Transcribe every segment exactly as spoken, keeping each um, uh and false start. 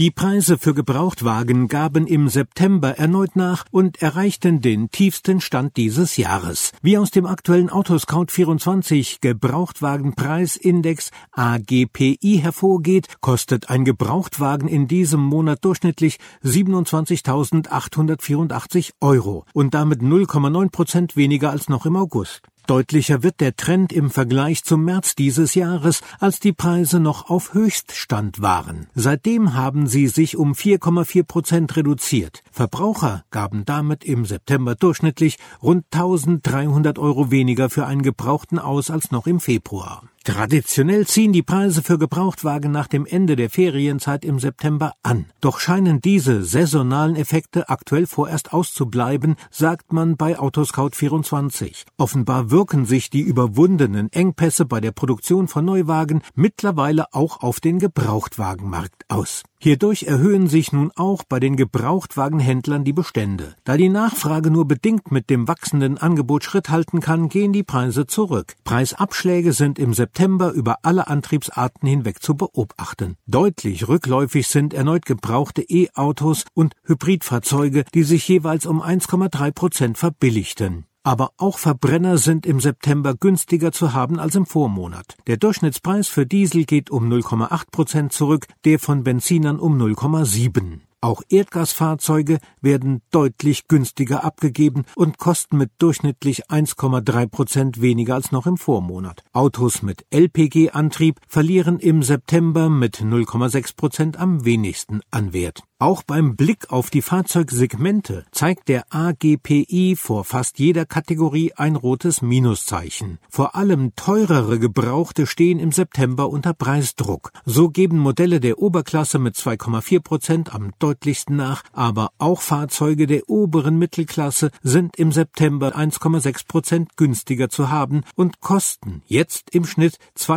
Die Preise für Gebrauchtwagen gaben im September erneut nach und erreichten den tiefsten Stand dieses Jahres. Wie aus dem aktuellen Autoscout vierundzwanzig Gebrauchtwagenpreisindex A G P I hervorgeht, kostet ein Gebrauchtwagen in diesem Monat durchschnittlich siebenundzwanzigtausendachthundertvierundachtzig Euro und damit null Komma neun Prozent weniger als noch im August. Deutlicher wird der Trend im Vergleich zum März dieses Jahres, als die Preise noch auf Höchststand waren. Seitdem haben sie sich um vier Komma vier Prozent reduziert. Verbraucher gaben damit im September durchschnittlich rund eintausenddreihundert Euro weniger für einen Gebrauchten aus als noch im Februar. Traditionell ziehen die Preise für Gebrauchtwagen nach dem Ende der Ferienzeit im September an. Doch scheinen diese saisonalen Effekte aktuell vorerst auszubleiben, sagt man bei Autoscout vierundzwanzig. Offenbar wirken sich die überwundenen Engpässe bei der Produktion von Neuwagen mittlerweile auch auf den Gebrauchtwagenmarkt aus. Hierdurch erhöhen sich nun auch bei den Gebrauchtwagenhändlern die Bestände. Da die Nachfrage nur bedingt mit dem wachsenden Angebot Schritt halten kann, gehen die Preise zurück. Preisabschläge sind im September über alle Antriebsarten hinweg zu beobachten. Deutlich rückläufig sind erneut gebrauchte E-Autos und Hybridfahrzeuge, die sich jeweils um eins Komma drei Prozent verbilligten. Aber auch Verbrenner sind im September günstiger zu haben als im Vormonat. Der Durchschnittspreis für Diesel geht um null Komma acht Prozent zurück, der von Benzinern um null Komma sieben. Auch Erdgasfahrzeuge werden deutlich günstiger abgegeben und kosten mit durchschnittlich eins Komma drei Prozent weniger als noch im Vormonat. Autos mit L P G-Antrieb verlieren im September mit null Komma sechs Prozent am wenigsten an Wert. Auch beim Blick auf die Fahrzeugsegmente zeigt der A G P I vor fast jeder Kategorie ein rotes Minuszeichen. Vor allem teurere Gebrauchte stehen im September unter Preisdruck. So geben Modelle der Oberklasse mit zwei Komma vier Prozent am deutlichsten nach, aber auch Fahrzeuge der oberen Mittelklasse sind im September eins Komma sechs Prozent günstiger zu haben und kosten jetzt im Schnitt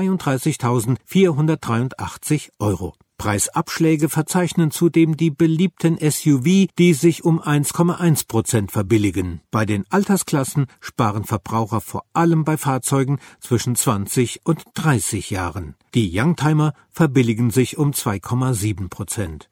zweiunddreißigtausendvierhundertdreiundachtzig Euro. Preisabschläge verzeichnen zudem die beliebten S U V, die sich um eins Komma eins Prozent verbilligen. Bei den Altersklassen sparen Verbraucher vor allem bei Fahrzeugen zwischen zwanzig und dreißig Jahren. Die Youngtimer verbilligen sich um zwei Komma sieben Prozent.